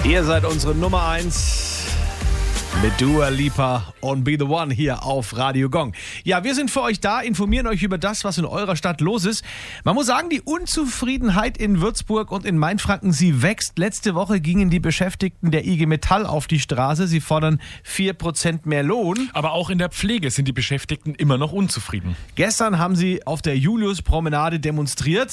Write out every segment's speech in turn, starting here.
Ihr seid unsere Nummer 1 mit Dua Lipa und Be The One hier auf Radio Gong. Ja, wir sind für euch da, informieren euch über das, was in eurer Stadt los ist. Man muss sagen, die Unzufriedenheit in Würzburg und in Mainfranken, sie wächst. Letzte Woche gingen die Beschäftigten der IG Metall auf die Straße. Sie fordern 4% mehr Lohn. Aber auch in der Pflege sind die Beschäftigten immer noch unzufrieden. Gestern haben sie auf der Juliuspromenade demonstriert.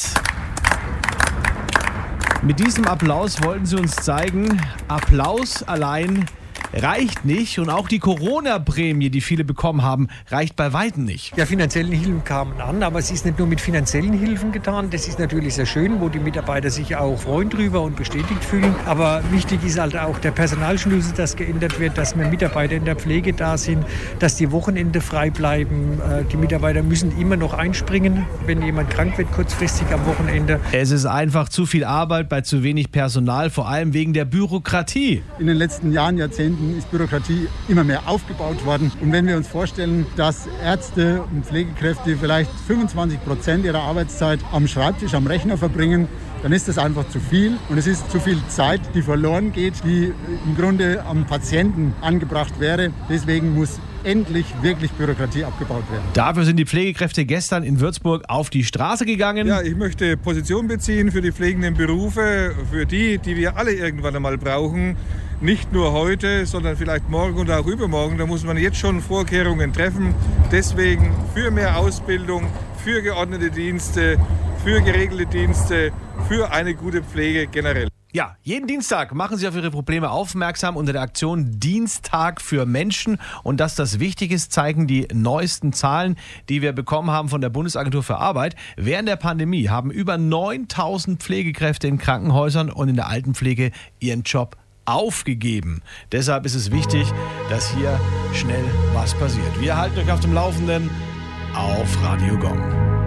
Mit diesem Applaus wollten sie uns zeigen, Applaus allein reicht nicht und auch die Corona-Prämie, die viele bekommen haben, reicht bei Weitem nicht. Ja, finanziellen Hilfen kamen an, aber es ist nicht nur mit finanziellen Hilfen getan. Das ist natürlich sehr schön, wo die Mitarbeiter sich auch freuen drüber und bestätigt fühlen. Aber wichtig ist halt auch der Personalschlüssel, dass geändert wird, dass mehr Mitarbeiter in der Pflege da sind, dass die Wochenende frei bleiben. Die Mitarbeiter müssen immer noch einspringen, wenn jemand krank wird, kurzfristig am Wochenende. Es ist einfach zu viel Arbeit bei zu wenig Personal, vor allem wegen der Bürokratie. In den letzten Jahrzehnten ist Bürokratie immer mehr aufgebaut worden. Und wenn wir uns vorstellen, dass Ärzte und Pflegekräfte vielleicht 25% ihrer Arbeitszeit am Schreibtisch, am Rechner verbringen, dann ist das einfach zu viel. Und es ist zu viel Zeit, die verloren geht, die im Grunde am Patienten angebracht wäre. Deswegen muss endlich wirklich Bürokratie abgebaut werden. Dafür sind die Pflegekräfte gestern in Würzburg auf die Straße gegangen. Ja, ich möchte Position beziehen für die pflegenden Berufe, für die wir alle irgendwann einmal brauchen. Nicht nur heute, sondern vielleicht morgen und auch übermorgen. Da muss man jetzt schon Vorkehrungen treffen. Deswegen für mehr Ausbildung, für geordnete Dienste, für geregelte Dienste, für eine gute Pflege generell. Ja, jeden Dienstag machen Sie auf Ihre Probleme aufmerksam unter der Aktion Dienstag für Menschen. Und dass das wichtig ist, zeigen die neuesten Zahlen, die wir bekommen haben von der Bundesagentur für Arbeit. Während der Pandemie haben über 9.000 Pflegekräfte in Krankenhäusern und in der Altenpflege ihren Job aufgegeben. Deshalb ist es wichtig, dass hier schnell was passiert. Wir halten euch auf dem Laufenden auf Radio Gong.